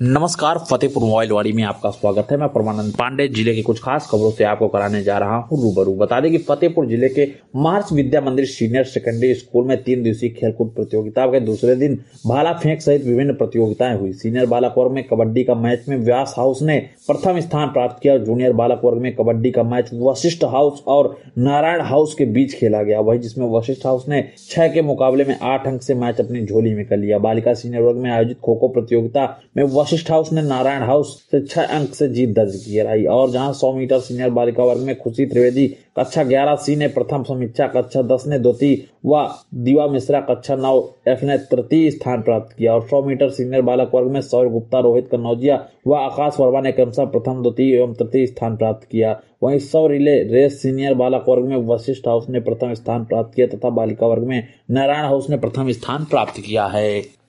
नमस्कार, फतेहपुर मोबाइलवाड़ी में आपका स्वागत है। मैं परमानंद पांडे जिले की कुछ खास खबरों से आपको कराने जा रहा हूं रूबरू। बता दें कि फतेहपुर जिले के महर्ष विद्या मंदिर सीनियर सेकेंडरी स्कूल में 3 दिवसीय खेलकूद प्रतियोगिता के दूसरे दिन भाला फेंक सहित विभिन्न प्रतियोगिताएं हुई। सीनियर बालक वर्ग में कबड्डी का मैच में व्यास हाउस ने प्रथम स्थान प्राप्त किया। जूनियर बालक वर्ग में कबड्डी का मैच वशिष्ठ हाउस और नारायण हाउस के बीच खेला गया, वही जिसमें वशिष्ठ हाउस ने 6 के मुकाबले में 8 अंक से मैच अपनी झोली में कर लिया। बालिका सीनियर वर्ग में आयोजित खो खो प्रतियोगिता में वशिष्ठ हाउस ने नारायण हाउस से 6 अंक से जीत दर्ज की। और जहां 100 मीटर सीनियर बालिका वर्ग में खुशी त्रिवेदी कक्षा 11 सी ने प्रथम, समीक्षा कक्षा 10 ने द्वितीय व दीवा मिश्रा कक्षा 9 एफ ने तृतीय स्थान प्राप्त किया। और 100 मीटर सीनियर बालक वर्ग में सौर गुप्ता, रोहित कन्नौजिया व आकाश वर्मा ने क्रमशः प्रथम, द्वितीय एवं तृतीय स्थान प्राप्त किया। वहीं 100 रिले रेस सीनियर बालक वर्ग में वशिष्ठ हाउस ने प्रथम स्थान प्राप्त किया तथा बालिका वर्ग में नारायण हाउस ने प्रथम स्थान प्राप्त किया है।